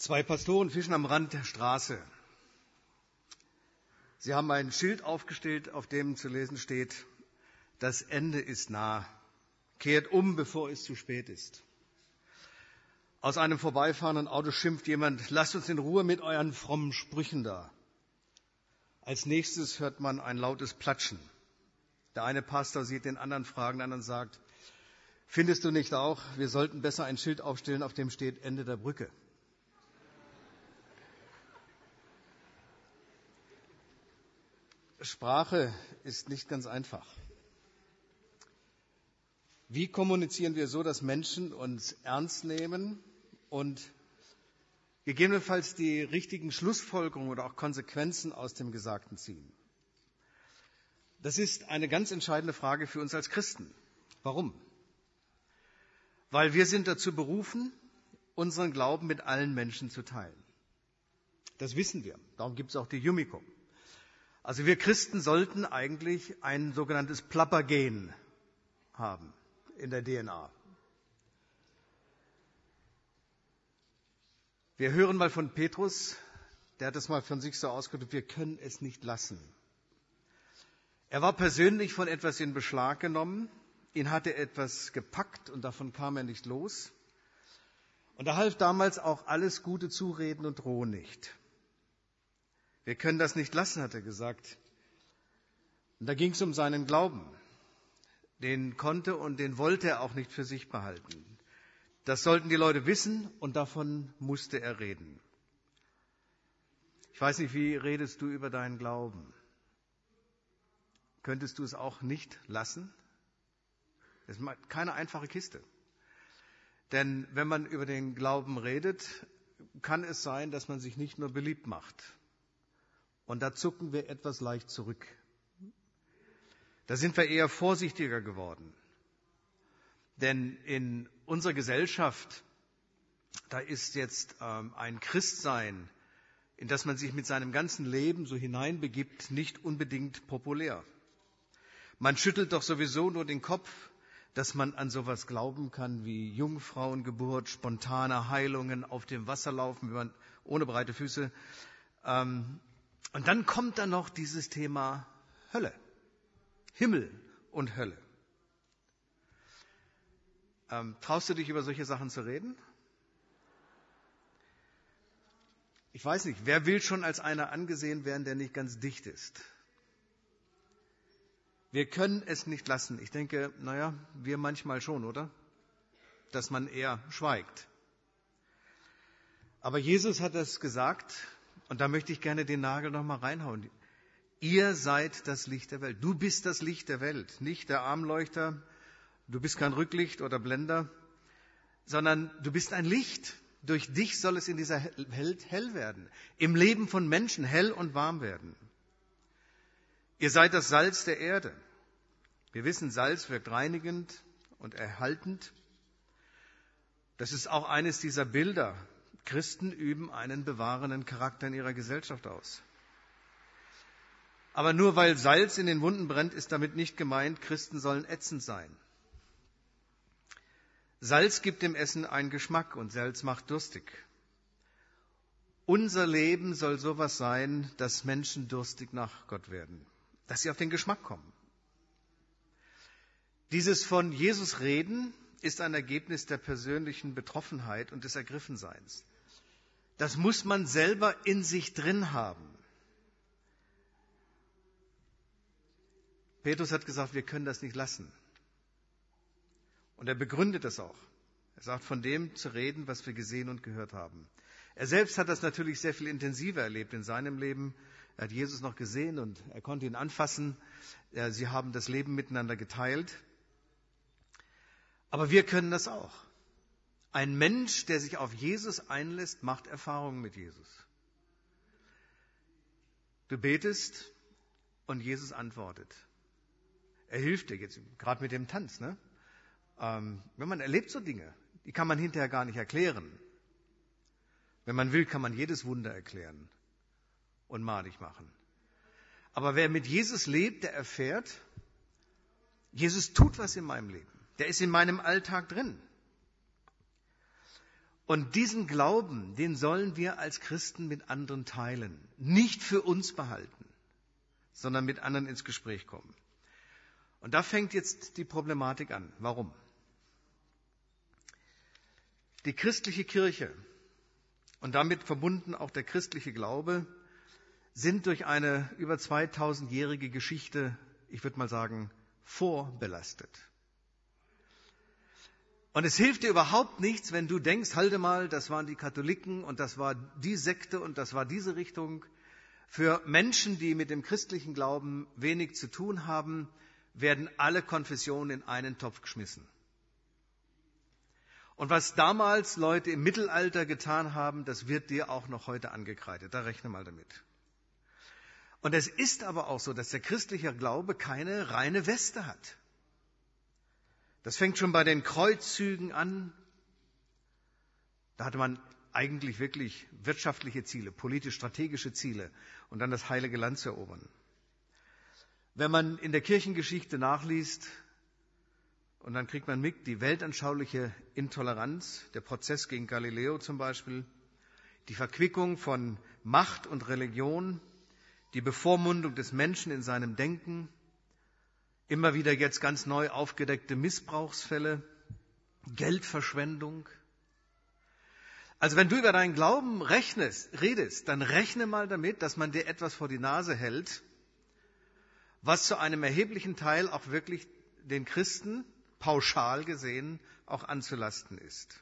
Zwei Pastoren fischen am Rand der Straße. Sie haben ein Schild aufgestellt, auf dem zu lesen steht: Das Ende ist nah. Kehrt um, bevor es zu spät ist. Aus einem vorbeifahrenden Auto schimpft jemand: Lasst uns in Ruhe mit euren frommen Sprüchen da. Als nächstes hört man ein lautes Platschen. Der eine Pastor sieht den anderen fragend an und sagt: Findest du nicht auch, wir sollten besser ein Schild aufstellen, auf dem steht Ende der Brücke? Sprache ist nicht ganz einfach. Wie kommunizieren wir so, dass Menschen uns ernst nehmen und gegebenenfalls die richtigen Schlussfolgerungen oder auch Konsequenzen aus dem Gesagten ziehen? Das ist eine ganz entscheidende Frage für uns als Christen. Warum? Weil wir sind dazu berufen, unseren Glauben mit allen Menschen zu teilen. Das wissen wir. Darum gibt es auch die Yumiko. Also wir Christen sollten eigentlich ein sogenanntes Plappergen haben in der DNA. Wir hören mal von Petrus, der hat es mal von sich so ausgedrückt: Wir können es nicht lassen. Er war persönlich von etwas in Beschlag genommen, ihn hatte etwas gepackt und davon kam er nicht los. Und da half damals auch alles gute Zureden und Drohen nicht. Wir können das nicht lassen, hat er gesagt. Und da ging es um seinen Glauben. Den konnte und den wollte er auch nicht für sich behalten. Das sollten die Leute wissen und davon musste er reden. Ich weiß nicht, wie redest du über deinen Glauben? Könntest du es auch nicht lassen? Das ist keine einfache Kiste. Denn wenn man über den Glauben redet, kann es sein, dass man sich nicht nur beliebt macht. Und da zucken wir etwas leicht zurück. Da sind wir eher vorsichtiger geworden. Denn in unserer Gesellschaft, da ist jetzt ein Christsein, in das man sich mit seinem ganzen Leben so hineinbegibt, nicht unbedingt populär. Man schüttelt doch sowieso nur den Kopf, dass man an sowas glauben kann wie Jungfrauengeburt, spontane Heilungen, auf dem Wasser laufen, ohne breite Füße. Und dann kommt da noch dieses Thema Hölle, Himmel und Hölle. Traust du dich, über solche Sachen zu reden? Ich weiß nicht, wer will schon als einer angesehen werden, der nicht ganz dicht ist? Wir können es nicht lassen. Ich denke, wir manchmal schon, oder? Dass man eher schweigt. Aber Jesus hat das gesagt, und da möchte ich gerne den Nagel noch mal reinhauen. Ihr seid das Licht der Welt. Du bist das Licht der Welt, nicht der Armleuchter. Du bist kein Rücklicht oder Blender, sondern du bist ein Licht. Durch dich soll es in dieser Welt hell werden. Im Leben von Menschen hell und warm werden. Ihr seid das Salz der Erde. Wir wissen, Salz wirkt reinigend und erhaltend. Das ist auch eines dieser Bilder. Christen üben einen bewahrenden Charakter in ihrer Gesellschaft aus. Aber nur weil Salz in den Wunden brennt, ist damit nicht gemeint, Christen sollen ätzend sein. Salz gibt dem Essen einen Geschmack und Salz macht durstig. Unser Leben soll sowas sein, dass Menschen durstig nach Gott werden, dass sie auf den Geschmack kommen. Dieses von Jesus reden ist ein Ergebnis der persönlichen Betroffenheit und des Ergriffenseins. Das muss man selber in sich drin haben. Petrus hat gesagt, wir können das nicht lassen. Und er begründet das auch. Er sagt, von dem zu reden, was wir gesehen und gehört haben. Er selbst hat das natürlich sehr viel intensiver erlebt in seinem Leben. Er hat Jesus noch gesehen und er konnte ihn anfassen. Sie haben das Leben miteinander geteilt. Aber wir können das auch. Ein Mensch, der sich auf Jesus einlässt, macht Erfahrungen mit Jesus. Du betest und Jesus antwortet. Er hilft dir jetzt, gerade mit dem Tanz. Ne? Wenn man erlebt so Dinge, die kann man hinterher gar nicht erklären. Wenn man will, kann man jedes Wunder erklären und madig machen. Aber wer mit Jesus lebt, der erfährt, Jesus tut was in meinem Leben. Der ist in meinem Alltag drin. Und diesen Glauben, den sollen wir als Christen mit anderen teilen. Nicht für uns behalten, sondern mit anderen ins Gespräch kommen. Und da fängt jetzt die Problematik an. Warum? Die christliche Kirche und damit verbunden auch der christliche Glaube sind durch eine über 2000-jährige Geschichte, ich würde mal sagen, vorbelastet. Und es hilft dir überhaupt nichts, wenn du denkst, halte mal, das waren die Katholiken und das war die Sekte und das war diese Richtung. Für Menschen, die mit dem christlichen Glauben wenig zu tun haben, werden alle Konfessionen in einen Topf geschmissen. Und was damals Leute im Mittelalter getan haben, das wird dir auch noch heute angekreidet. Da rechne mal damit. Und es ist aber auch so, dass der christliche Glaube keine reine Weste hat. Das fängt schon bei den Kreuzzügen an. Da hatte man eigentlich wirklich wirtschaftliche Ziele, politisch-strategische Ziele und dann das heilige Land zu erobern. Wenn man in der Kirchengeschichte nachliest, und dann kriegt man mit, die weltanschauliche Intoleranz, der Prozess gegen Galileo zum Beispiel, die Verquickung von Macht und Religion, die Bevormundung des Menschen in seinem Denken, immer wieder jetzt ganz neu aufgedeckte Missbrauchsfälle, Geldverschwendung. Also wenn du über deinen Glauben redest, dann rechne mal damit, dass man dir etwas vor die Nase hält, was zu einem erheblichen Teil auch wirklich den Christen pauschal gesehen auch anzulasten ist.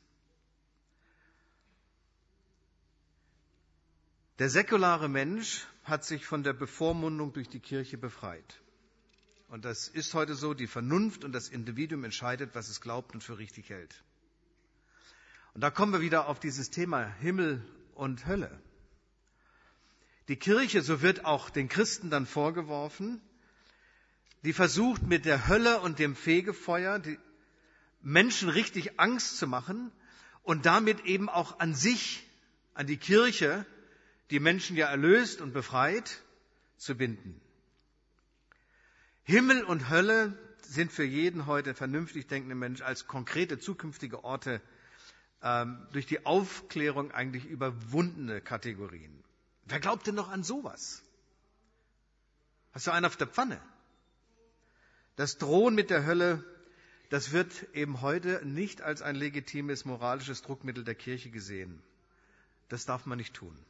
Der säkulare Mensch hat sich von der Bevormundung durch die Kirche befreit. Und das ist heute so, die Vernunft und das Individuum entscheidet, was es glaubt und für richtig hält. Und da kommen wir wieder auf dieses Thema Himmel und Hölle. Die Kirche, so wird auch den Christen dann vorgeworfen, die versucht mit der Hölle und dem Fegefeuer die Menschen richtig Angst zu machen und damit eben auch an sich, an die Kirche, die Menschen ja erlöst und befreit, zu binden. Himmel und Hölle sind für jeden heute vernünftig denkenden Menschen als konkrete zukünftige Orte durch die Aufklärung eigentlich überwundene Kategorien. Wer glaubt denn noch an sowas? Hast du einen auf der Pfanne? Das Drohen mit der Hölle, das wird eben heute nicht als ein legitimes moralisches Druckmittel der Kirche gesehen. Das darf man nicht tun.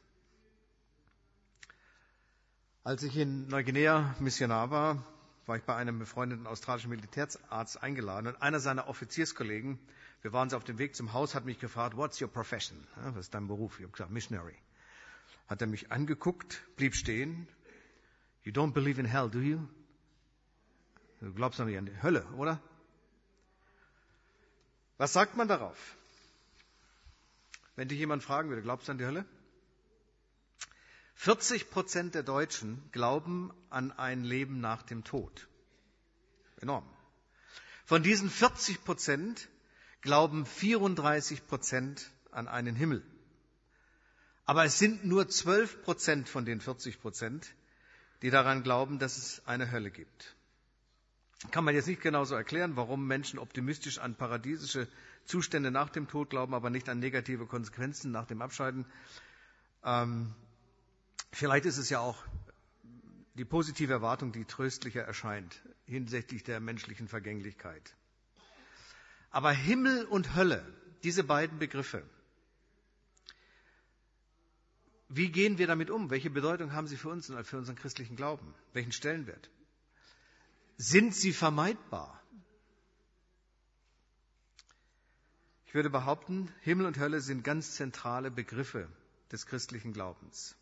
Als ich in Neuguinea Missionar war, war ich bei einem befreundeten australischen Militärarzt eingeladen und einer seiner Offizierskollegen, wir waren so auf dem Weg zum Haus, hat mich gefragt, what's your profession? Ja, was ist dein Beruf? Ich habe gesagt, Missionary. Hat er mich angeguckt, blieb stehen. You don't believe in hell, do you? Du glaubst doch nicht an die Hölle, oder? Was sagt man darauf? Wenn dich jemand fragen würde, glaubst du an die Hölle? 40% der Deutschen glauben an ein Leben nach dem Tod. Enorm. Von diesen 40% glauben 34% an einen Himmel. Aber es sind nur 12% von den 40%, die daran glauben, dass es eine Hölle gibt. Kann man jetzt nicht genauso erklären, warum Menschen optimistisch an paradiesische Zustände nach dem Tod glauben, aber nicht an negative Konsequenzen nach dem Abscheiden. Vielleicht ist es ja auch die positive Erwartung, die tröstlicher erscheint hinsichtlich der menschlichen Vergänglichkeit. Aber Himmel und Hölle, diese beiden Begriffe, wie gehen wir damit um? Welche Bedeutung haben sie für uns und für unseren christlichen Glauben? Welchen Stellenwert? Sind sie vermeidbar? Ich würde behaupten, Himmel und Hölle sind ganz zentrale Begriffe des christlichen Glaubens.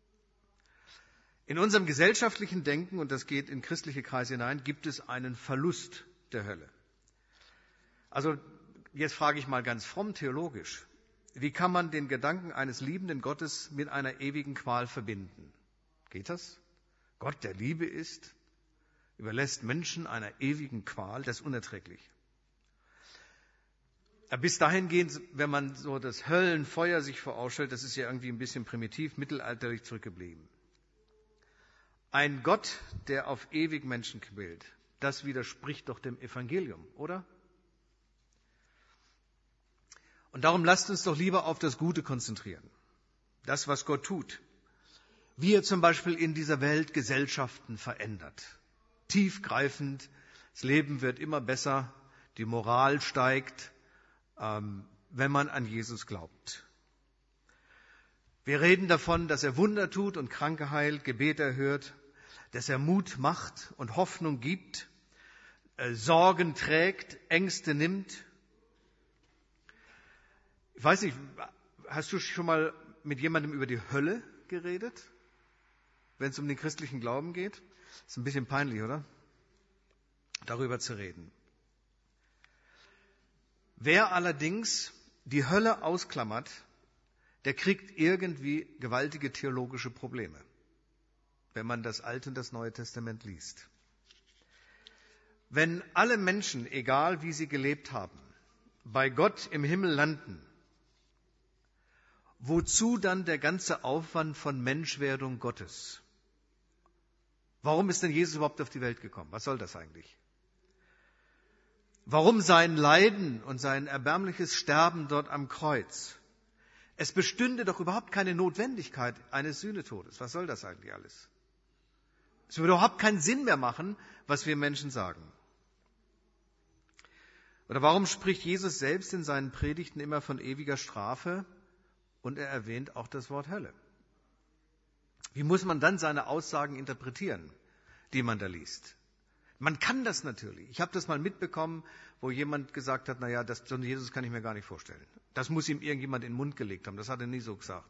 In unserem gesellschaftlichen Denken, und das geht in christliche Kreise hinein, gibt es einen Verlust der Hölle. Also jetzt frage ich mal ganz fromm theologisch, wie kann man den Gedanken eines liebenden Gottes mit einer ewigen Qual verbinden? Geht das? Gott, der Liebe ist, überlässt Menschen einer ewigen Qual, das ist unerträglich. Bis dahingehend, wenn man so das Höllenfeuer sich vorausstellt, das ist ja irgendwie ein bisschen primitiv, mittelalterlich zurückgeblieben. Ein Gott, der auf ewig Menschen quält, das widerspricht doch dem Evangelium, oder? Und darum lasst uns doch lieber auf das Gute konzentrieren. Das, was Gott tut. Wie er zum Beispiel in dieser Welt Gesellschaften verändert. Tiefgreifend, das Leben wird immer besser, die Moral steigt, wenn man an Jesus glaubt. Wir reden davon, dass er Wunder tut und Kranke heilt, Gebete erhört, dass er Mut macht und Hoffnung gibt, Sorgen trägt, Ängste nimmt. Ich weiß nicht, hast du schon mal mit jemandem über die Hölle geredet, wenn es um den christlichen Glauben geht? Ist ein bisschen peinlich, oder? Darüber zu reden. Wer allerdings die Hölle ausklammert, der kriegt irgendwie gewaltige theologische Probleme, wenn man das Alte und das Neue Testament liest. Wenn alle Menschen, egal wie sie gelebt haben, bei Gott im Himmel landen, wozu dann der ganze Aufwand von Menschwerdung Gottes? Warum ist denn Jesus überhaupt auf die Welt gekommen? Was soll das eigentlich? Warum sein Leiden und sein erbärmliches Sterben dort am Kreuz? Es bestünde doch überhaupt keine Notwendigkeit eines Sühnetodes. Was soll das eigentlich alles? Es würde überhaupt keinen Sinn mehr machen, was wir Menschen sagen. Oder warum spricht Jesus selbst in seinen Predigten immer von ewiger Strafe und er erwähnt auch das Wort Hölle? Wie muss man dann seine Aussagen interpretieren, die man da liest? Man kann das natürlich. Ich habe das mal mitbekommen, wo jemand gesagt hat, naja, so einen Jesus kann ich mir gar nicht vorstellen. Das muss ihm irgendjemand in den Mund gelegt haben. Das hat er nie so gesagt.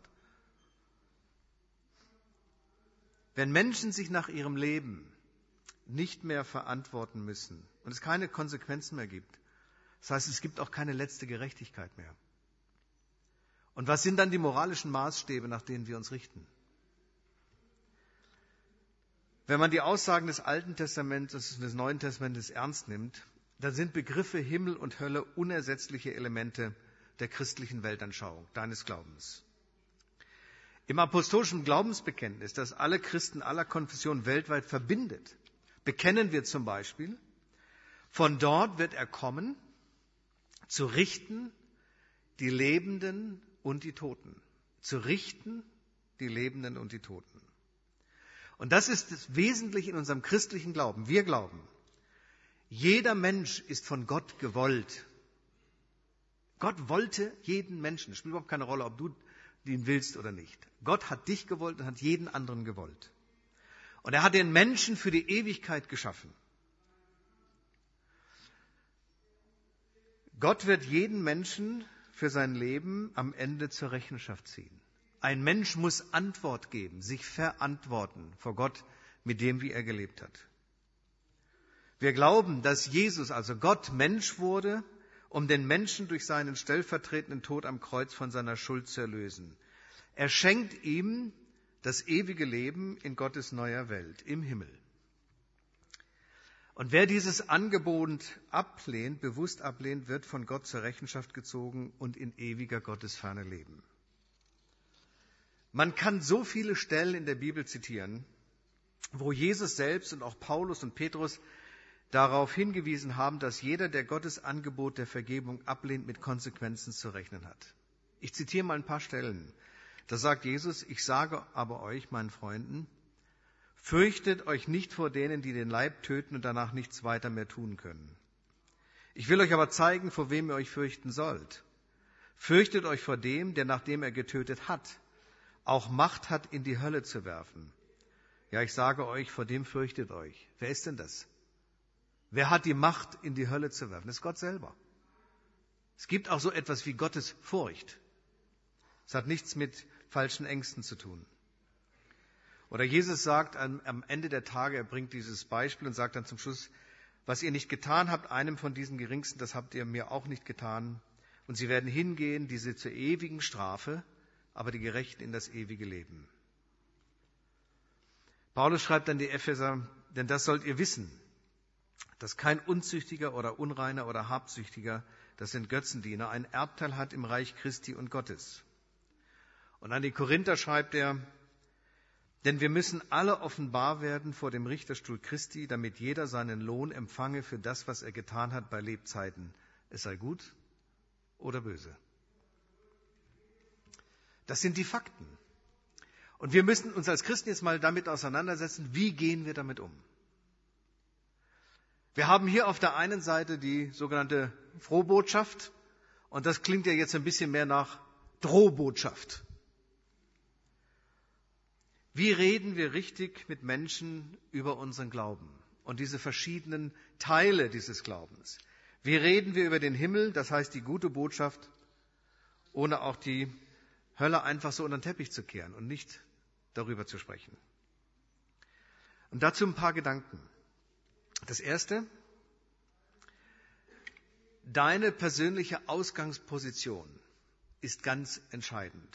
Wenn Menschen sich nach ihrem Leben nicht mehr verantworten müssen und es keine Konsequenzen mehr gibt, das heißt, es gibt auch keine letzte Gerechtigkeit mehr. Und was sind dann die moralischen Maßstäbe, nach denen wir uns richten? Wenn man die Aussagen des Alten Testaments und des Neuen Testamentes ernst nimmt, dann sind Begriffe Himmel und Hölle unersetzliche Elemente der christlichen Weltanschauung, deines Glaubens. Im apostolischen Glaubensbekenntnis, das alle Christen aller Konfessionen weltweit verbindet, bekennen wir zum Beispiel, von dort wird er kommen, zu richten die Lebenden und die Toten. Zu richten die Lebenden und die Toten. Und das ist das Wesentliche in unserem christlichen Glauben. Wir glauben, jeder Mensch ist von Gott gewollt. Gott wollte jeden Menschen. Es spielt überhaupt keine Rolle, ob du ihn willst oder nicht. Gott hat dich gewollt und hat jeden anderen gewollt. Und er hat den Menschen für die Ewigkeit geschaffen. Gott wird jeden Menschen für sein Leben am Ende zur Rechenschaft ziehen. Ein Mensch muss Antwort geben, sich verantworten vor Gott mit dem, wie er gelebt hat. Wir glauben, dass Jesus, also Gott, Mensch wurde, um den Menschen durch seinen stellvertretenden Tod am Kreuz von seiner Schuld zu erlösen. Er schenkt ihm das ewige Leben in Gottes neuer Welt, im Himmel. Und wer dieses Angebot ablehnt, bewusst ablehnt, wird von Gott zur Rechenschaft gezogen und in ewiger Gottesferne leben. Man kann so viele Stellen in der Bibel zitieren, wo Jesus selbst und auch Paulus und Petrus darauf hingewiesen haben, dass jeder, der Gottes Angebot der Vergebung ablehnt, mit Konsequenzen zu rechnen hat. Ich zitiere mal ein paar Stellen. Da sagt Jesus, ich sage aber euch, meinen Freunden, fürchtet euch nicht vor denen, die den Leib töten und danach nichts weiter mehr tun können. Ich will euch aber zeigen, vor wem ihr euch fürchten sollt. Fürchtet euch vor dem, der nachdem er getötet hat, auch Macht hat, in die Hölle zu werfen. Ja, ich sage euch, vor dem fürchtet euch. Wer ist denn das? Wer hat die Macht, in die Hölle zu werfen? Das ist Gott selber. Es gibt auch so etwas wie Gottes Furcht. Es hat nichts mit falschen Ängsten zu tun. Oder Jesus sagt am Ende der Tage, er bringt dieses Beispiel und sagt dann zum Schluss, was ihr nicht getan habt, einem von diesen Geringsten, das habt ihr mir auch nicht getan. Und sie werden hingehen, diese zur ewigen Strafe, aber die Gerechten in das ewige Leben. Paulus schreibt an die Epheser, denn das sollt ihr wissen, dass kein Unzüchtiger oder Unreiner oder Habsüchtiger, das sind Götzendiener, ein Erbteil hat im Reich Christi und Gottes. Und an die Korinther schreibt er, denn wir müssen alle offenbar werden vor dem Richterstuhl Christi, damit jeder seinen Lohn empfange für das, was er getan hat bei Lebzeiten, es sei gut oder böse. Das sind die Fakten. Und wir müssen uns als Christen jetzt mal damit auseinandersetzen, wie gehen wir damit um? Wir haben hier auf der einen Seite die sogenannte Frohbotschaft und das klingt ja jetzt ein bisschen mehr nach Drohbotschaft. Wie reden wir richtig mit Menschen über unseren Glauben und diese verschiedenen Teile dieses Glaubens? Wie reden wir über den Himmel, das heißt die gute Botschaft, ohne auch die Hölle einfach so unter den Teppich zu kehren und nicht darüber zu sprechen? Und dazu ein paar Gedanken. Das erste: Deine persönliche Ausgangsposition ist ganz entscheidend.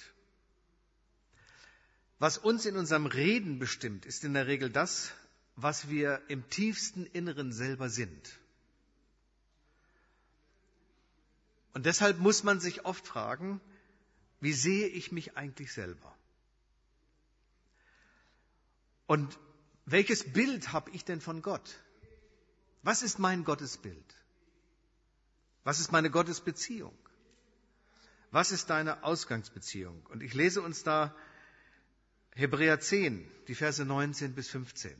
Was uns in unserem Reden bestimmt, ist in der Regel das, was wir im tiefsten Inneren selber sind. Und deshalb muss man sich oft fragen, wie sehe ich mich eigentlich selber? Und welches Bild habe ich denn von Gott? Was ist mein Gottesbild? Was ist meine Gottesbeziehung? Was ist deine Ausgangsbeziehung? Und ich lese uns da Hebräer 10, die Verse 19 bis 15.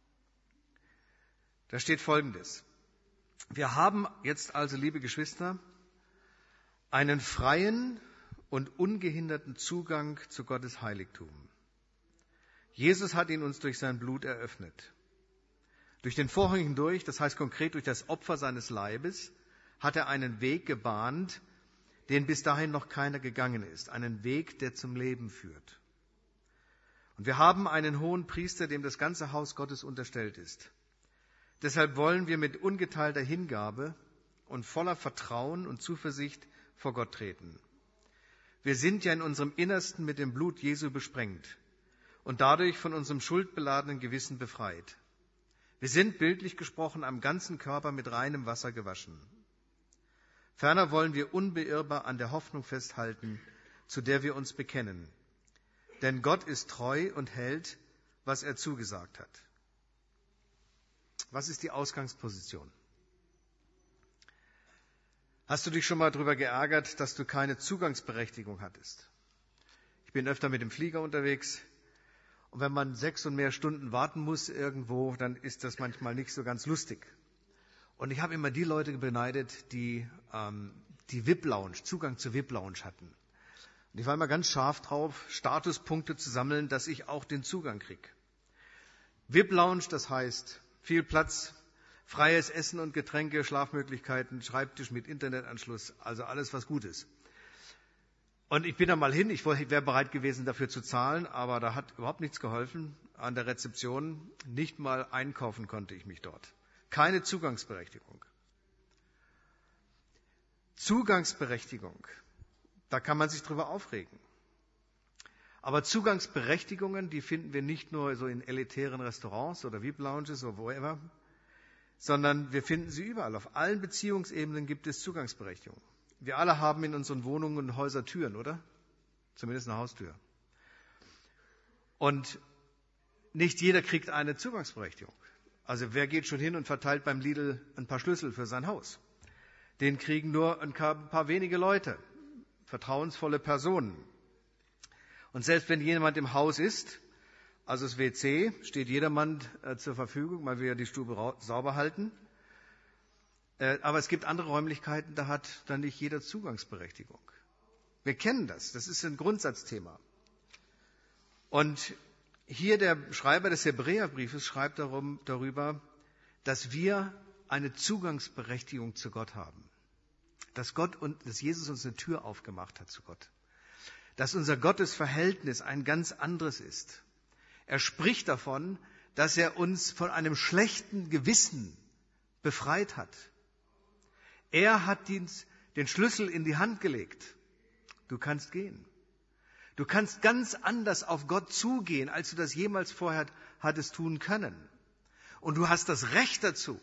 Da steht Folgendes: Wir haben jetzt also, liebe Geschwister, einen freien und ungehinderten Zugang zu Gottes Heiligtum. Jesus hat ihn uns durch sein Blut eröffnet. Durch den Vorhang hindurch, das heißt konkret durch das Opfer seines Leibes, hat er einen Weg gebahnt, den bis dahin noch keiner gegangen ist. Einen Weg, der zum Leben führt. Und wir haben einen hohen Priester, dem das ganze Haus Gottes unterstellt ist. Deshalb wollen wir mit ungeteilter Hingabe und voller Vertrauen und Zuversicht vor Gott treten. Wir sind ja in unserem Innersten mit dem Blut Jesu besprengt und dadurch von unserem schuldbeladenen Gewissen befreit. Wir sind, bildlich gesprochen, am ganzen Körper mit reinem Wasser gewaschen. Ferner wollen wir unbeirrbar an der Hoffnung festhalten, zu der wir uns bekennen. Denn Gott ist treu und hält, was er zugesagt hat. Was ist die Ausgangsposition? Hast du dich schon mal darüber geärgert, dass du keine Zugangsberechtigung hattest? Ich bin öfter mit dem Flieger unterwegs und wenn man 6 und mehr Stunden warten muss irgendwo, dann ist das manchmal nicht so ganz lustig. Und ich habe immer die Leute beneidet, die die VIP-Lounge, Zugang zur VIP-Lounge hatten. Und ich war immer ganz scharf drauf, Statuspunkte zu sammeln, dass ich auch den Zugang kriege. VIP-Lounge, das heißt viel Platz, freies Essen und Getränke, Schlafmöglichkeiten, Schreibtisch mit Internetanschluss, also alles, was gut ist. Und ich bin da mal hin, ich wäre bereit gewesen, dafür zu zahlen, aber da hat überhaupt nichts geholfen an der Rezeption. Nicht mal einkaufen konnte ich mich dort. Keine Zugangsberechtigung. Zugangsberechtigung, da kann man sich drüber aufregen. Aber Zugangsberechtigungen, die finden wir nicht nur so in elitären Restaurants oder VIP-Lounges oder wherever, sondern wir finden sie überall. Auf allen Beziehungsebenen gibt es Zugangsberechtigung. Wir alle haben in unseren Wohnungen und Häusern Türen, oder? Zumindest eine Haustür. Und nicht jeder kriegt eine Zugangsberechtigung. Also wer geht schon hin und verteilt beim Lidl ein paar Schlüssel für sein Haus? Den kriegen nur ein paar wenige Leute, vertrauensvolle Personen. Und selbst wenn jemand im Haus ist, also das WC, steht jedermann zur Verfügung, weil wir ja die Stube sauber halten. Aber es gibt andere Räumlichkeiten, da hat dann nicht jeder Zugangsberechtigung. Wir kennen das ist ein Grundsatzthema. Und hier der Schreiber des Hebräerbriefes schreibt darüber, dass wir eine Zugangsberechtigung zu Gott haben. Dass Jesus uns eine Tür aufgemacht hat zu Gott. Dass unser Gottesverhältnis ein ganz anderes ist. Er spricht davon, dass er uns von einem schlechten Gewissen befreit hat. Er hat den Schlüssel in die Hand gelegt. Du kannst gehen. Du kannst ganz anders auf Gott zugehen, als du das jemals vorher hattest tun können. Und du hast das Recht dazu.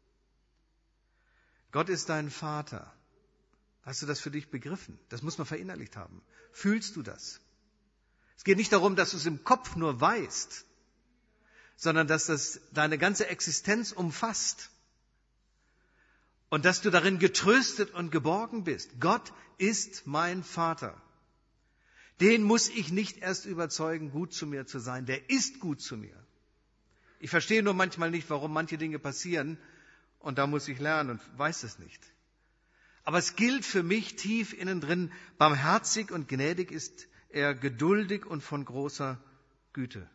Gott ist dein Vater. Hast du das für dich begriffen? Das muss man verinnerlicht haben. Fühlst du das? Es geht nicht darum, dass du es im Kopf nur weißt, sondern dass das deine ganze Existenz umfasst. Und dass du darin getröstet und geborgen bist. Gott ist mein Vater. Den muss ich nicht erst überzeugen, gut zu mir zu sein. Der ist gut zu mir. Ich verstehe nur manchmal nicht, warum manche Dinge passieren. Und da muss ich lernen und weiß es nicht. Aber es gilt für mich tief innen drin, barmherzig und gnädig ist er, geduldig und von großer Güte.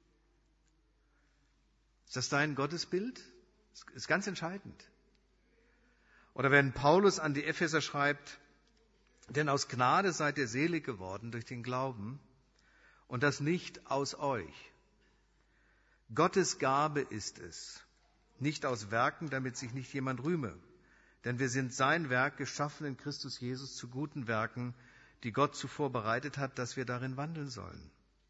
Ist das dein Gottesbild? Das ist ganz entscheidend. Oder wenn Paulus an die Epheser schreibt, denn aus Gnade seid ihr selig geworden durch den Glauben und das nicht aus euch. Gottes Gabe ist es, nicht aus Werken, damit sich nicht jemand rühme. Denn wir sind sein Werk, geschaffen in Christus Jesus zu guten Werken, die Gott zuvor bereitet hat, dass wir darin wandeln sollen.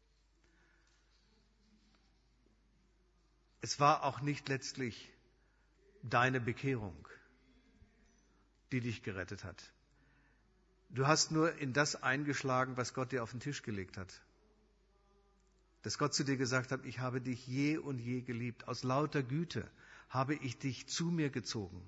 Es war auch nicht letztlich deine Bekehrung, die dich gerettet hat. Du hast nur in das eingeschlagen, was Gott dir auf den Tisch gelegt hat. Dass Gott zu dir gesagt hat, ich habe dich je und je geliebt. Aus lauter Güte habe ich dich zu mir gezogen.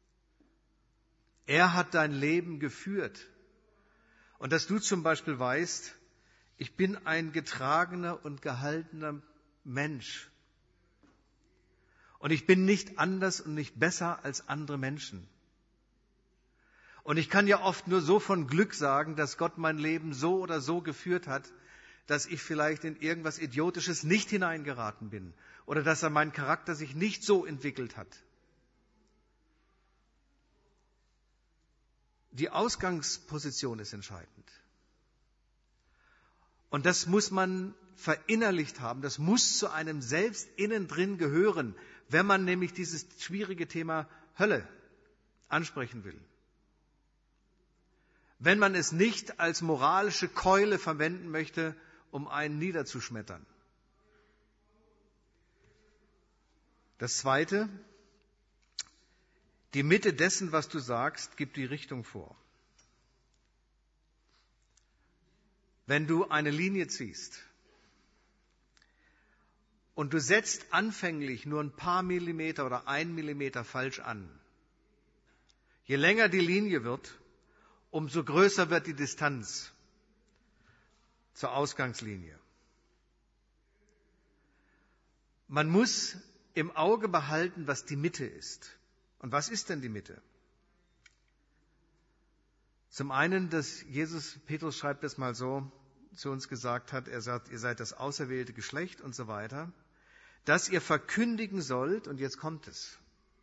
Er hat dein Leben geführt. Und dass du zum Beispiel weißt, ich bin ein getragener und gehaltener Mensch. Und ich bin nicht anders und nicht besser als andere Menschen. Und ich kann ja oft nur so von Glück sagen, dass Gott mein Leben so oder so geführt hat, dass ich vielleicht in irgendwas Idiotisches nicht hineingeraten bin oder dass mein Charakter sich nicht so entwickelt hat. Die Ausgangsposition ist entscheidend. Und das muss man verinnerlicht haben, das muss zu einem selbst innen drin gehören, wenn man nämlich dieses schwierige Thema Hölle ansprechen will. Wenn man es nicht als moralische Keule verwenden möchte, um einen niederzuschmettern. Das Zweite, die Mitte dessen, was du sagst, gibt die Richtung vor. Wenn du eine Linie ziehst und du setzt anfänglich nur ein paar Millimeter oder 1 Millimeter falsch an, je länger die Linie wird, umso größer wird die Distanz zur Ausgangslinie. Man muss im Auge behalten, was die Mitte ist. Und was ist denn die Mitte? Zum einen, dass Petrus schreibt es mal so, zu uns gesagt hat, er sagt, ihr seid das auserwählte Geschlecht und so weiter, dass ihr verkündigen sollt, und jetzt kommt es,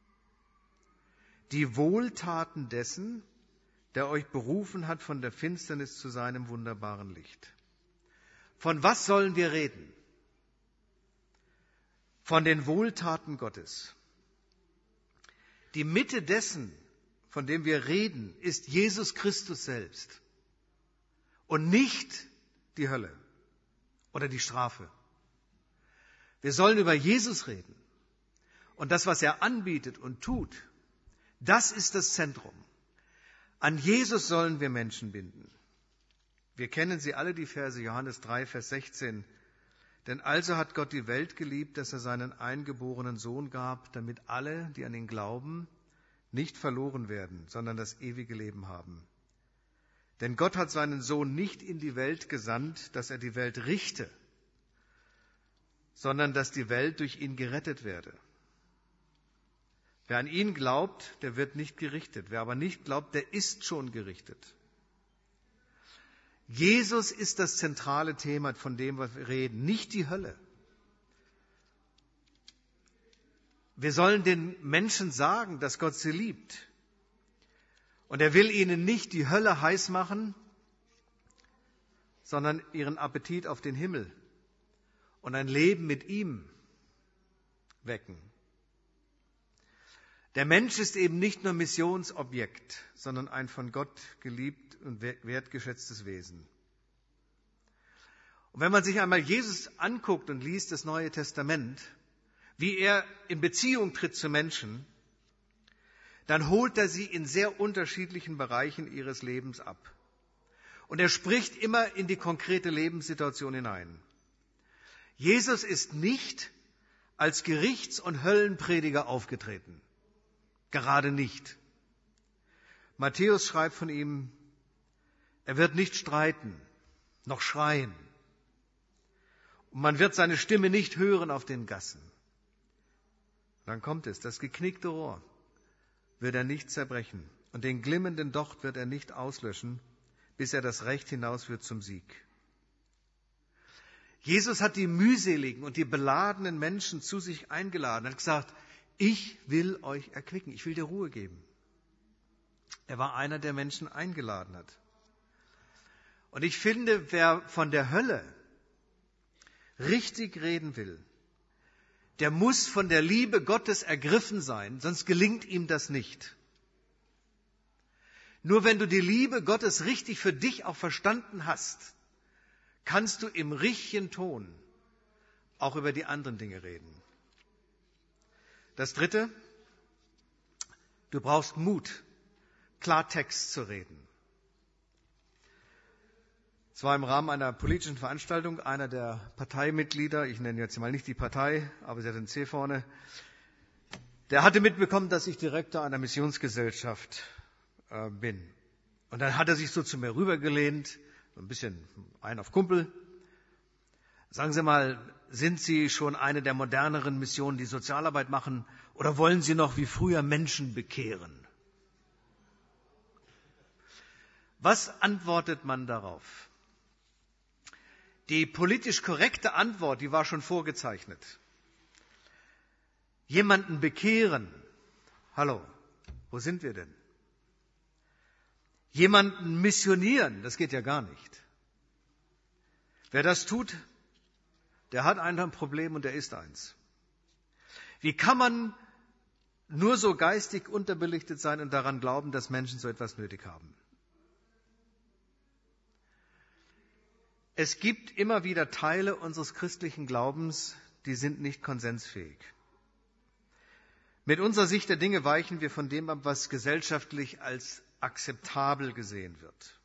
die Wohltaten dessen, der euch berufen hat von der Finsternis zu seinem wunderbaren Licht. Von was sollen wir reden? Von den Wohltaten Gottes. Die Mitte dessen, von dem wir reden, ist Jesus Christus selbst und nicht die Hölle oder die Strafe. Wir sollen über Jesus reden und das, was er anbietet und tut, das ist das Zentrum. An Jesus sollen wir Menschen binden. Wir kennen sie alle, die Verse Johannes 3, Vers 16. Denn also hat Gott die Welt geliebt, dass er seinen eingeborenen Sohn gab, damit alle, die an ihn glauben, nicht verloren werden, sondern das ewige Leben haben. Denn Gott hat seinen Sohn nicht in die Welt gesandt, dass er die Welt richte, sondern dass die Welt durch ihn gerettet werde. Wer an ihn glaubt, der wird nicht gerichtet. Wer aber nicht glaubt, der ist schon gerichtet. Jesus ist das zentrale Thema, von dem wir reden, nicht die Hölle. Wir sollen den Menschen sagen, dass Gott sie liebt. Und er will ihnen nicht die Hölle heiß machen, sondern ihren Appetit auf den Himmel und ein Leben mit ihm wecken. Der Mensch ist eben nicht nur Missionsobjekt, sondern ein von Gott geliebt und wertgeschätztes Wesen. Und wenn man sich einmal Jesus anguckt und liest das Neue Testament, wie er in Beziehung tritt zu Menschen, dann holt er sie in sehr unterschiedlichen Bereichen ihres Lebens ab. Und er spricht immer in die konkrete Lebenssituation hinein. Jesus ist nicht als Gerichts- und Höllenprediger aufgetreten. Gerade nicht. Matthäus schreibt von ihm, er wird nicht streiten, noch schreien. Und man wird seine Stimme nicht hören auf den Gassen. Dann kommt es, das geknickte Rohr wird er nicht zerbrechen und den glimmenden Docht wird er nicht auslöschen, bis er das Recht hinausführt zum Sieg. Jesus hat die mühseligen und die beladenen Menschen zu sich eingeladen und hat gesagt, ich will euch erquicken, ich will dir Ruhe geben. Er war einer, der Menschen eingeladen hat. Und ich finde, wer von der Hölle richtig reden will, der muss von der Liebe Gottes ergriffen sein, sonst gelingt ihm das nicht. Nur wenn du die Liebe Gottes richtig für dich auch verstanden hast, kannst du im richtigen Ton auch über die anderen Dinge reden. Das Dritte, du brauchst Mut, Klartext zu reden. Es war im Rahmen einer politischen Veranstaltung einer der Parteimitglieder, ich nenne jetzt mal nicht die Partei, aber sie hat ein C vorne, der hatte mitbekommen, dass ich Direktor einer Missionsgesellschaft bin. Und dann hat er sich so zu mir rübergelehnt, so ein bisschen ein auf Kumpel. Sagen Sie mal, sind Sie schon eine der moderneren Missionen, die Sozialarbeit machen, oder wollen Sie noch wie früher Menschen bekehren? Was antwortet man darauf? Die politisch korrekte Antwort, die war schon vorgezeichnet. Jemanden bekehren. Hallo, wo sind wir denn? Jemanden missionieren, das geht ja gar nicht. Wer das tut, der hat ein Problem und der ist eins. Wie kann man nur so geistig unterbelichtet sein und daran glauben, dass Menschen so etwas nötig haben? Es gibt immer wieder Teile unseres christlichen Glaubens, die sind nicht konsensfähig. Mit unserer Sicht der Dinge weichen wir von dem ab, was gesellschaftlich als akzeptabel gesehen wird.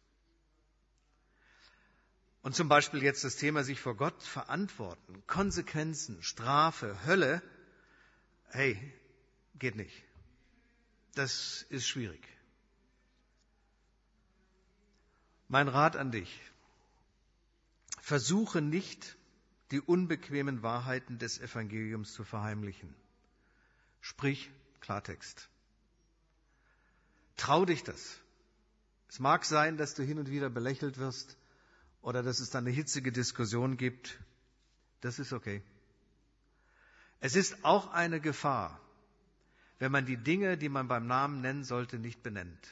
Und zum Beispiel jetzt das Thema sich vor Gott verantworten, Konsequenzen, Strafe, Hölle. Hey, geht nicht. Das ist schwierig. Mein Rat an dich: Versuche nicht, die unbequemen Wahrheiten des Evangeliums zu verheimlichen. Sprich Klartext. Trau dich das. Es mag sein, dass du hin und wieder belächelt wirst oder dass es dann eine hitzige Diskussion gibt. Das ist okay. Es ist auch eine Gefahr, wenn man die Dinge, die man beim Namen nennen sollte, nicht benennt.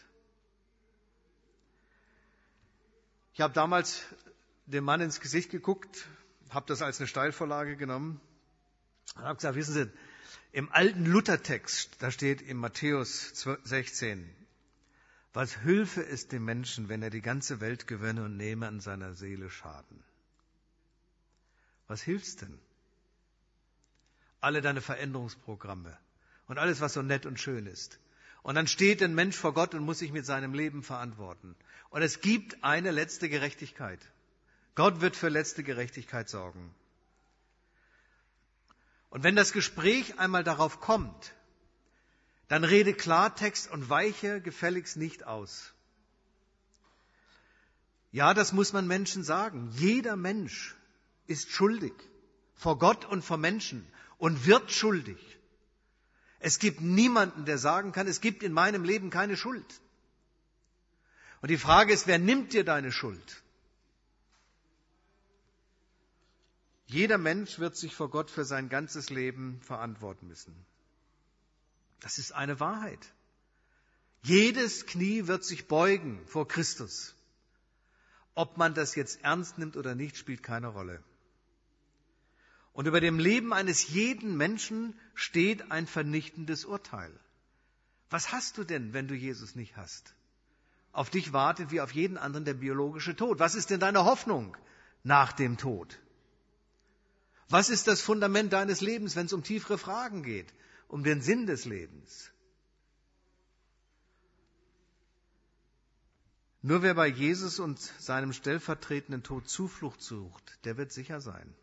Ich habe damals dem Mann ins Gesicht geguckt, habe das als eine Steilvorlage genommen und habe gesagt, wissen Sie, im alten Luthertext, da steht in Matthäus 16, was hülfe es dem Menschen, wenn er die ganze Welt gewönne und nehme an seiner Seele Schaden? Was hilft's denn? Alle deine Veränderungsprogramme und alles, was so nett und schön ist. Und dann steht ein Mensch vor Gott und muss sich mit seinem Leben verantworten. Und es gibt eine letzte Gerechtigkeit. Gott wird für letzte Gerechtigkeit sorgen. Und wenn das Gespräch einmal darauf kommt, dann rede Klartext und weiche gefälligst nicht aus. Ja, das muss man Menschen sagen. Jeder Mensch ist schuldig vor Gott und vor Menschen und wird schuldig. Es gibt niemanden, der sagen kann, es gibt in meinem Leben keine Schuld. Und die Frage ist, wer nimmt dir deine Schuld? Jeder Mensch wird sich vor Gott für sein ganzes Leben verantworten müssen. Das ist eine Wahrheit. Jedes Knie wird sich beugen vor Christus. Ob man das jetzt ernst nimmt oder nicht, spielt keine Rolle. Und über dem Leben eines jeden Menschen steht ein vernichtendes Urteil. Was hast du denn, wenn du Jesus nicht hast? Auf dich wartet wie auf jeden anderen der biologische Tod. Was ist denn deine Hoffnung nach dem Tod? Was ist das Fundament deines Lebens, wenn es um tiefere Fragen geht, um den Sinn des Lebens? Nur wer bei Jesus und seinem stellvertretenden Tod Zuflucht sucht, der wird sicher sein.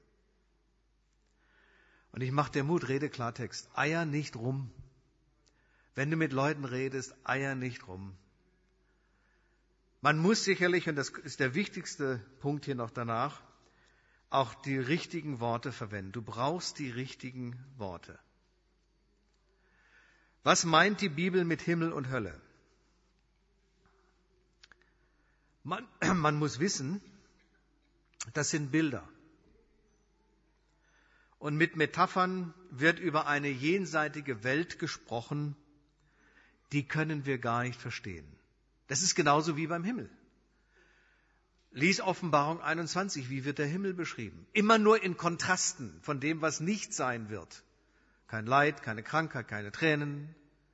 Und ich mache dir Mut, rede Klartext. Eier nicht rum. Wenn du mit Leuten redest, eier nicht rum. Man muss sicherlich, und das ist der wichtigste Punkt hier noch danach, auch die richtigen Worte verwenden. Du brauchst die richtigen Worte. Was meint die Bibel mit Himmel und Hölle? Man muss wissen, das sind Bilder. Und mit Metaphern wird über eine jenseitige Welt gesprochen, die können wir gar nicht verstehen. Das ist genauso wie beim Himmel. Lies Offenbarung 21, wie wird der Himmel beschrieben? Immer nur in Kontrasten von dem, was nicht sein wird. Kein Leid, keine Krankheit, keine Tränen.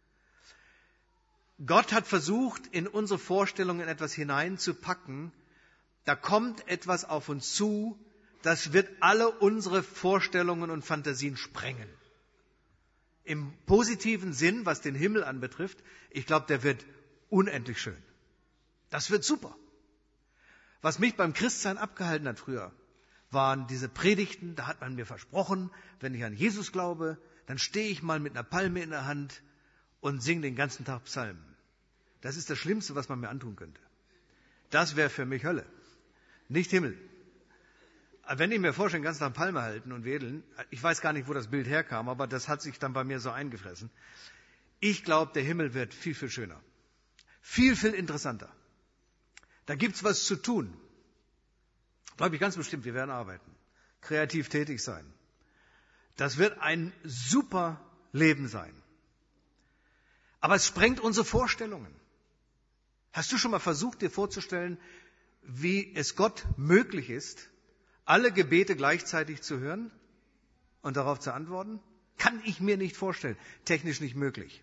Gott hat versucht, in unsere Vorstellungen etwas hineinzupacken. Da kommt etwas auf uns zu, das wird alle unsere Vorstellungen und Fantasien sprengen. Im positiven Sinn, was den Himmel anbetrifft, ich glaube, der wird unendlich schön. Das wird super. Was mich beim Christsein abgehalten hat früher, waren diese Predigten, da hat man mir versprochen, wenn ich an Jesus glaube, dann stehe ich mal mit einer Palme in der Hand und singe den ganzen Tag Psalmen. Das ist das Schlimmste, was man mir antun könnte. Das wäre für mich Hölle, nicht Himmel. Wenn ich mir vorstelle, den ganzen Tag Palme halten und wedeln, ich weiß gar nicht, wo das Bild herkam, aber das hat sich dann bei mir so eingefressen. Ich glaube, der Himmel wird viel, viel schöner. Viel, viel interessanter. Da gibt's was zu tun. Glaube ich ganz bestimmt, wir werden arbeiten. Kreativ tätig sein. Das wird ein super Leben sein. Aber es sprengt unsere Vorstellungen. Hast du schon mal versucht, dir vorzustellen, wie es Gott möglich ist, alle Gebete gleichzeitig zu hören und darauf zu antworten? Kann ich mir nicht vorstellen. Technisch nicht möglich.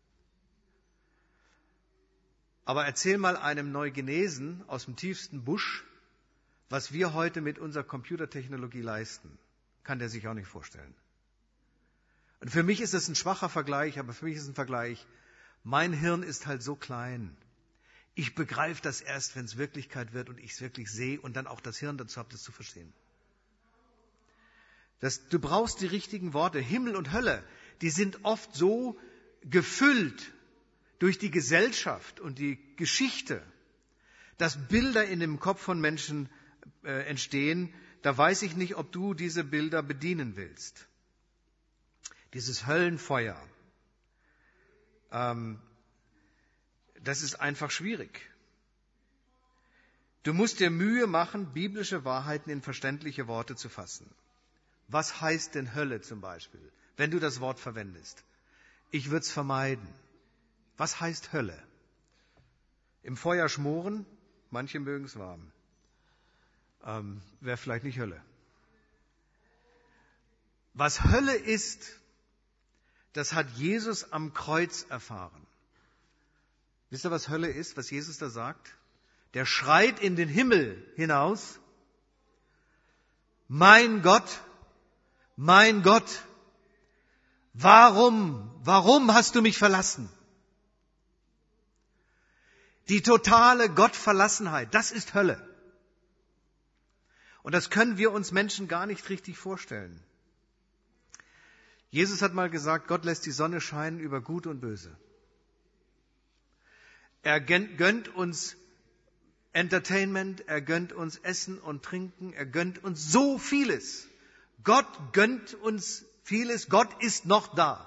Aber erzähl mal einem Neugenesen aus dem tiefsten Busch, was wir heute mit unserer Computertechnologie leisten. Kann der sich auch nicht vorstellen. Und für mich ist es ein schwacher Vergleich, aber für mich ist es ein Vergleich. Mein Hirn ist halt so klein. Ich begreife das erst, wenn es Wirklichkeit wird und ich es wirklich sehe und dann auch das Hirn dazu habe, das zu verstehen. Du brauchst die richtigen Worte. Himmel und Hölle, die sind oft so gefüllt durch die Gesellschaft und die Geschichte, dass Bilder in dem Kopf von Menschen entstehen. Da weiß ich nicht, ob du diese Bilder bedienen willst. Dieses Höllenfeuer, das ist einfach schwierig. Du musst dir Mühe machen, biblische Wahrheiten in verständliche Worte zu fassen. Was heißt denn Hölle zum Beispiel, wenn du das Wort verwendest? Ich würde es vermeiden. Was heißt Hölle? Im Feuer schmoren, manche mögen es warm. Wäre vielleicht nicht Hölle. Was Hölle ist, das hat Jesus am Kreuz erfahren. Wisst ihr, was Hölle ist, was Jesus da sagt? Der schreit in den Himmel hinaus: Mein Gott, warum hast du mich verlassen? Die totale Gottverlassenheit, das ist Hölle. Und das können wir uns Menschen gar nicht richtig vorstellen. Jesus hat mal gesagt, Gott lässt die Sonne scheinen über Gut und Böse. Er gönnt uns Entertainment, er gönnt uns Essen und Trinken, er gönnt uns so vieles. Gott gönnt uns vieles, Gott ist noch da.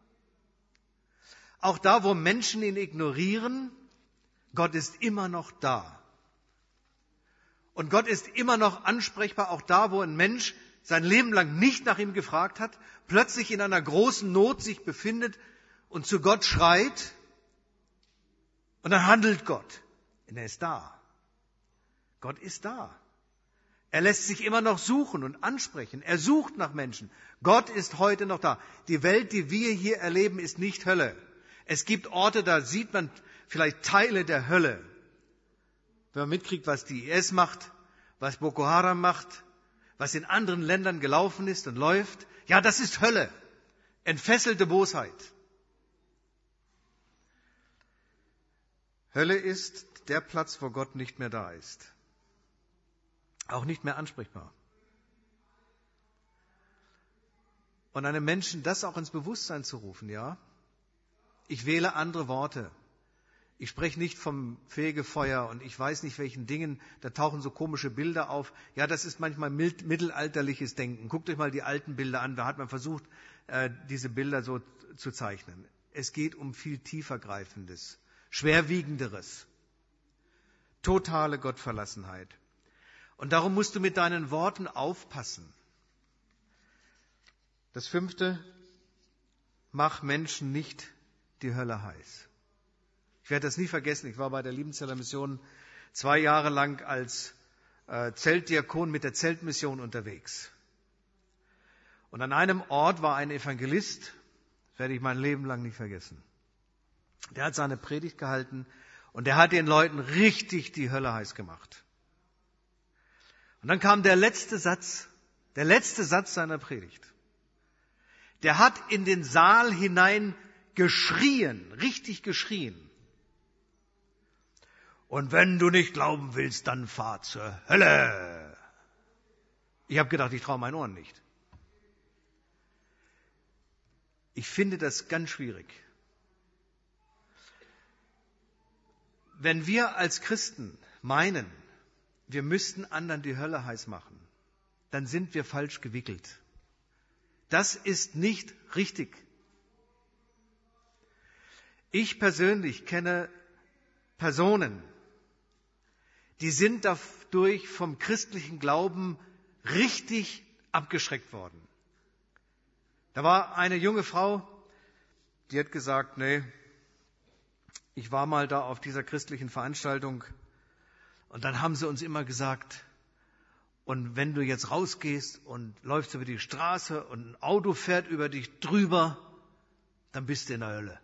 Auch da, wo Menschen ihn ignorieren, Gott ist immer noch da. Und Gott ist immer noch ansprechbar, auch da, wo ein Mensch sein Leben lang nicht nach ihm gefragt hat, plötzlich in einer großen Not sich befindet und zu Gott schreit. Und dann handelt Gott. Und er ist da. Gott ist da. Er lässt sich immer noch suchen und ansprechen. Er sucht nach Menschen. Gott ist heute noch da. Die Welt, die wir hier erleben, ist nicht Hölle. Es gibt Orte, da sieht man vielleicht Teile der Hölle. Wenn man mitkriegt, was die IS macht, was Boko Haram macht, was in anderen Ländern gelaufen ist und läuft. Ja, das ist Hölle. Entfesselte Bosheit. Hölle ist der Platz, wo Gott nicht mehr da ist. Auch nicht mehr ansprechbar. Und einem Menschen das auch ins Bewusstsein zu rufen, ja? Ich wähle andere Worte. Ich spreche nicht vom Fegefeuer und ich weiß nicht welchen Dingen, da tauchen so komische Bilder auf. Ja, das ist manchmal mittelalterliches Denken. Guckt euch mal die alten Bilder an, da hat man versucht, diese Bilder so zu zeichnen. Es geht um viel tiefergreifendes, schwerwiegenderes, totale Gottverlassenheit. Und darum musst du mit deinen Worten aufpassen. Das 5. Mach Menschen nicht die Hölle heiß. Ich werde das nie vergessen. Ich war bei der Liebenzeller Mission 2 Jahre lang als Zeltdiakon mit der Zeltmission unterwegs. Und an einem Ort war ein Evangelist, das werde ich mein Leben lang nicht vergessen. Der hat seine Predigt gehalten und der hat den Leuten richtig die Hölle heiß gemacht. Und dann kam der letzte Satz seiner Predigt. Der hat in den Saal hinein geschrien, richtig geschrien. Und wenn du nicht glauben willst, dann fahr zur Hölle. Ich habe gedacht, ich traue meinen Ohren nicht. Ich finde das ganz schwierig. Wenn wir als Christen meinen, wir müssten anderen die Hölle heiß machen, dann sind wir falsch gewickelt. Das ist nicht richtig. Ich persönlich kenne Personen, die sind dadurch vom christlichen Glauben richtig abgeschreckt worden. Da war eine junge Frau, die hat gesagt, nee, ich war mal da auf dieser christlichen Veranstaltung und dann haben sie uns immer gesagt, und wenn du jetzt rausgehst und läufst über die Straße und ein Auto fährt über dich drüber, dann bist du in der Hölle.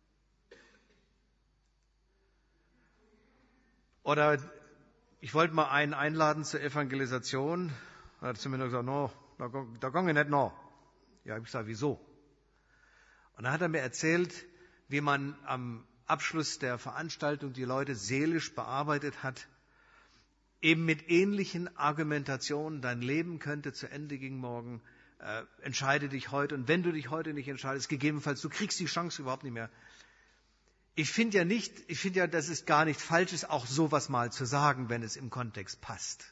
Oder ich wollte mal einen einladen zur Evangelisation. Da hat sie mir gesagt, no, da gang ich nicht noch. Ja, ich sage, wieso? Und dann hat er mir erzählt, wie man am Abschluss der Veranstaltung die Leute seelisch bearbeitet hat, eben mit ähnlichen Argumentationen, dein Leben könnte zu Ende gehen morgen, entscheide dich heute. Und wenn du dich heute nicht entscheidest, gegebenenfalls, du kriegst die Chance überhaupt nicht mehr. Ich finde ja, dass es gar nicht falsch ist, auch sowas mal zu sagen, wenn es im Kontext passt.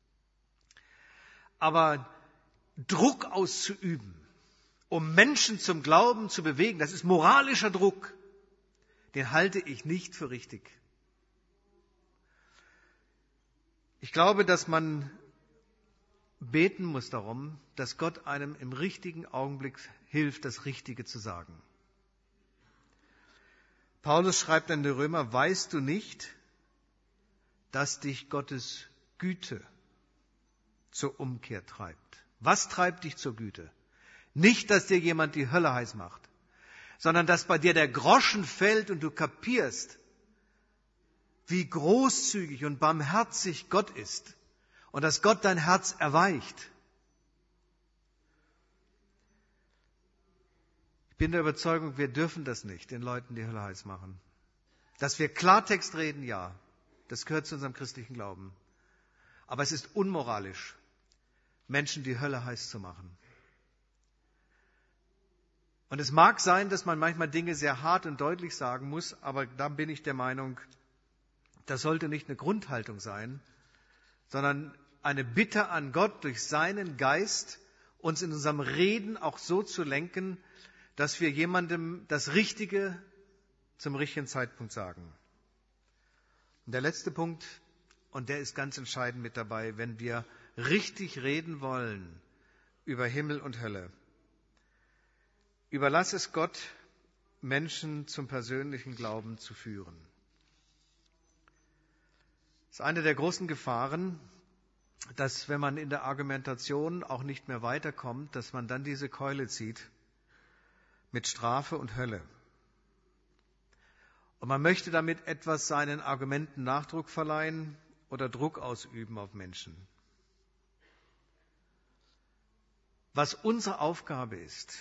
Aber Druck auszuüben, um Menschen zum Glauben zu bewegen, das ist moralischer Druck, den halte ich nicht für richtig. Ich glaube, dass man beten muss darum, dass Gott einem im richtigen Augenblick hilft, das Richtige zu sagen. Paulus schreibt an die Römer, weißt du nicht, dass dich Gottes Güte zur Umkehr treibt? Was treibt dich zur Güte? Nicht, dass dir jemand die Hölle heiß macht, sondern dass bei dir der Groschen fällt und du kapierst, wie großzügig und barmherzig Gott ist und dass Gott dein Herz erweicht. Ich bin der Überzeugung, wir dürfen das nicht, den Leuten die Hölle heiß machen. Dass wir Klartext reden, ja, das gehört zu unserem christlichen Glauben. Aber es ist unmoralisch, Menschen die Hölle heiß zu machen. Und es mag sein, dass man manchmal Dinge sehr hart und deutlich sagen muss, aber da bin ich der Meinung, das sollte nicht eine Grundhaltung sein, sondern eine Bitte an Gott, durch seinen Geist uns in unserem Reden auch so zu lenken, dass wir jemandem das Richtige zum richtigen Zeitpunkt sagen. Und der letzte Punkt, und der ist ganz entscheidend mit dabei, wenn wir richtig reden wollen über Himmel und Hölle, überlass es Gott, Menschen zum persönlichen Glauben zu führen. Das ist eine der großen Gefahren, dass wenn man in der Argumentation auch nicht mehr weiterkommt, dass man dann diese Keule zieht mit Strafe und Hölle. Und man möchte damit etwas seinen Argumenten Nachdruck verleihen oder Druck ausüben auf Menschen. Was unsere Aufgabe ist,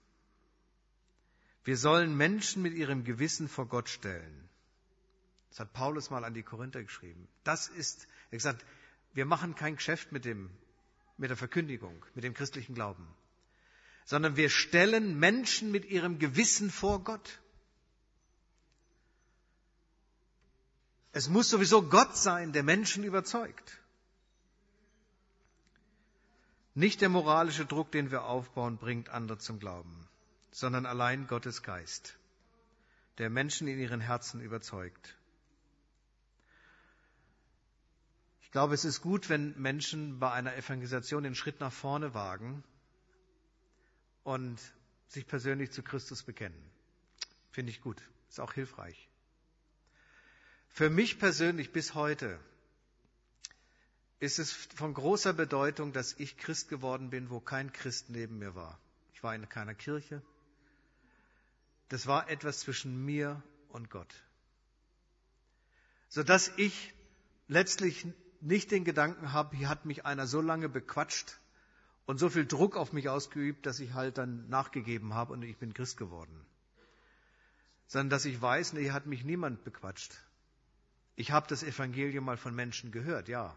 wir sollen Menschen mit ihrem Gewissen vor Gott stellen. Das hat Paulus mal an die Korinther geschrieben. Er hat gesagt, wir machen kein Geschäft mit der Verkündigung, mit dem christlichen Glauben, sondern wir stellen Menschen mit ihrem Gewissen vor Gott. Es muss sowieso Gott sein, der Menschen überzeugt. Nicht der moralische Druck, den wir aufbauen, bringt andere zum Glauben, sondern allein Gottes Geist, der Menschen in ihren Herzen überzeugt. Ich glaube, es ist gut, wenn Menschen bei einer Evangelisation den Schritt nach vorne wagen und sich persönlich zu Christus bekennen. Finde ich gut, ist auch hilfreich. Für mich persönlich bis heute ist es von großer Bedeutung, dass ich Christ geworden bin, wo kein Christ neben mir war. Ich war in keiner Kirche. Das war etwas zwischen mir und Gott. Sodass ich letztlich nicht den Gedanken habe, hier hat mich einer so lange bequatscht und so viel Druck auf mich ausgeübt, dass ich halt dann nachgegeben habe und ich bin Christ geworden. Sondern dass ich weiß, nee, hier hat mich niemand bequatscht. Ich habe das Evangelium mal von Menschen gehört, ja.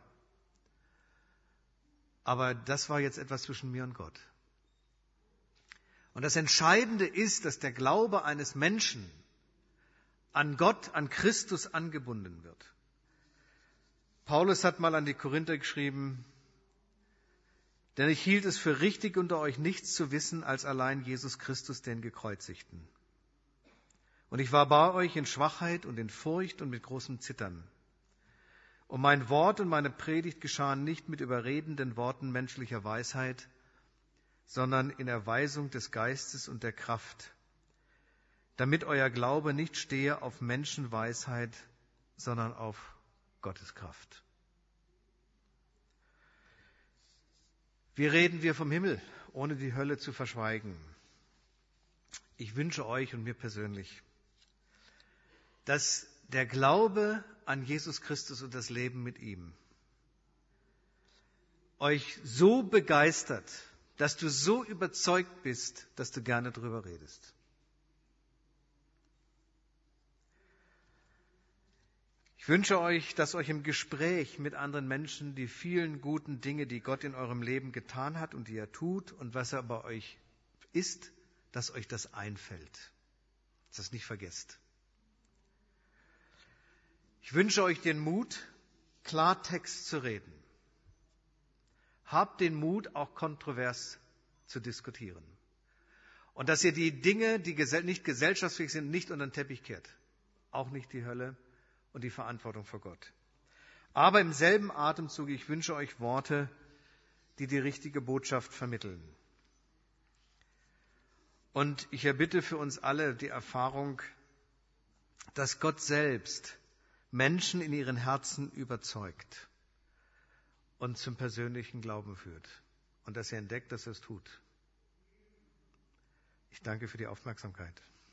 Aber das war jetzt etwas zwischen mir und Gott. Und das Entscheidende ist, dass der Glaube eines Menschen an Gott, an Christus angebunden wird. Paulus hat mal an die Korinther geschrieben, denn ich hielt es für richtig, unter euch nichts zu wissen, als allein Jesus Christus, den Gekreuzigten. Und ich war bei euch in Schwachheit und in Furcht und mit großem Zittern. Und mein Wort und meine Predigt geschahen nicht mit überredenden Worten menschlicher Weisheit, sondern in Erweisung des Geistes und der Kraft, damit euer Glaube nicht stehe auf Menschenweisheit, sondern auf Gottes Kraft. Wie reden wir vom Himmel, ohne die Hölle zu verschweigen? Ich wünsche euch und mir persönlich, dass der Glaube an Jesus Christus und das Leben mit ihm euch so begeistert, dass du so überzeugt bist, dass du gerne drüber redest. Ich wünsche euch, dass euch im Gespräch mit anderen Menschen die vielen guten Dinge, die Gott in eurem Leben getan hat und die er tut und was er bei euch ist, dass euch das einfällt, dass ihr es nicht vergesst. Ich wünsche euch den Mut, Klartext zu reden. Habt den Mut, auch kontrovers zu diskutieren. Und dass ihr die Dinge, die nicht gesellschaftsfähig sind, nicht unter den Teppich kehrt. Auch nicht die Hölle und die Verantwortung vor Gott. Aber im selben Atemzug, ich wünsche euch Worte, die die richtige Botschaft vermitteln. Und ich erbitte für uns alle die Erfahrung, dass Gott selbst Menschen in ihren Herzen überzeugt und zum persönlichen Glauben führt. Und dass er entdeckt, dass er es tut. Ich danke für die Aufmerksamkeit.